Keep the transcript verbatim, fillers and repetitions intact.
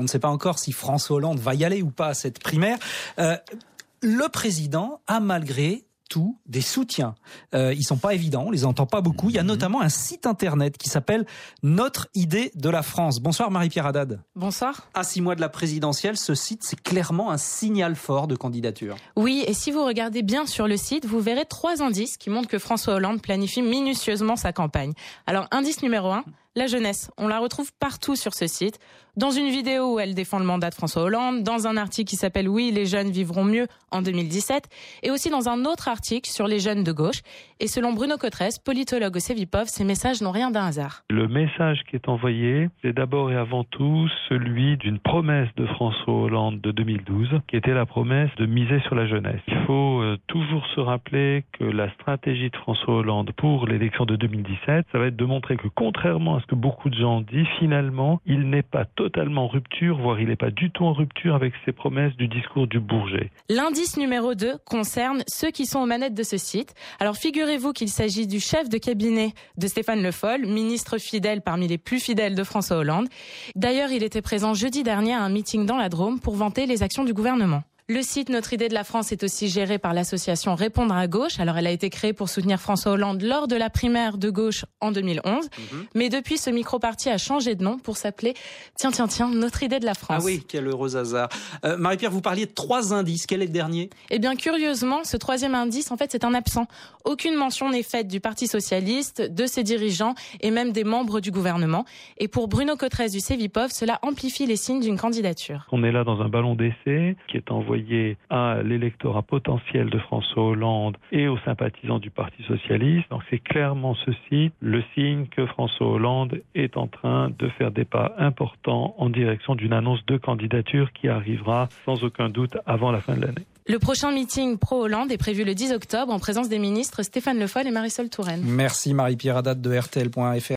ne sait pas encore si François Hollande va y aller ou pas à cette primaire. Euh, le président a malgré tout des soutiens. Euh, ils sont pas évidents, on les entend pas beaucoup. Il y a notamment un site internet qui s'appelle Notre idée de la France. Bonsoir Marie-Pierre Haddad. Bonsoir. À six mois de la présidentielle, ce site, c'est clairement un signal fort de candidature. Oui, et si vous regardez bien sur le site, vous verrez trois indices qui montrent que François Hollande planifie minutieusement sa campagne. Alors, indice numéro un, la jeunesse. On la retrouve partout sur ce site. Dans une vidéo où elle défend le mandat de François Hollande, dans un article qui s'appelle « Oui, les jeunes vivront mieux » en deux mille dix-sept, et aussi dans un autre article sur les jeunes de gauche. Et selon Bruno Cotresse, politologue au Cevipof, ces messages n'ont rien d'un hasard. Le message qui est envoyé, c'est d'abord et avant tout celui d'une promesse de François Hollande de deux mille douze, qui était la promesse de miser sur la jeunesse. Il faut euh, toujours se rappeler que la stratégie de François Hollande pour l'élection de deux mille dix-sept, ça va être de montrer que contrairement à ce que beaucoup de gens disent, finalement, il n'est pas totalement en rupture, voire il n'est pas du tout en rupture avec ses promesses du discours du Bourget. L'indice numéro deux concerne ceux qui sont aux manettes de ce site. Alors figurez-vous qu'il s'agit du chef de cabinet de Stéphane Le Foll, ministre fidèle parmi les plus fidèles de François Hollande. D'ailleurs, il était présent jeudi dernier à un meeting dans la Drôme pour vanter les actions du gouvernement. Le site Notre idée de la France est aussi géré par l'association Répondre à gauche. Alors, elle a été créée pour soutenir François Hollande lors de la primaire de gauche en deux mille onze. Mmh. Mais depuis, ce micro-parti a changé de nom pour s'appeler, tiens, tiens, tiens, Notre idée de la France. Ah oui, quel heureux hasard. Euh, Marie-Pierre, vous parliez de trois indices. Quel est le dernier ? Eh bien, curieusement, ce troisième indice, en fait, c'est un absent. Aucune mention n'est faite du Parti socialiste, de ses dirigeants et même des membres du gouvernement. Et pour Bruno Cotresse du Cevipof, cela amplifie les signes d'une candidature. On est là dans un ballon d'essai qui est envoyé à l'électorat potentiel de François Hollande et aux sympathisants du Parti socialiste. Donc c'est clairement ceci le signe que François Hollande est en train de faire des pas importants en direction d'une annonce de candidature qui arrivera sans aucun doute avant la fin de l'année. Le prochain meeting pro-Hollande est prévu le dix octobre en présence des ministres Stéphane Le Foll et Marisol Touraine. Merci Marie-Pierre Haddad de R T L point F R.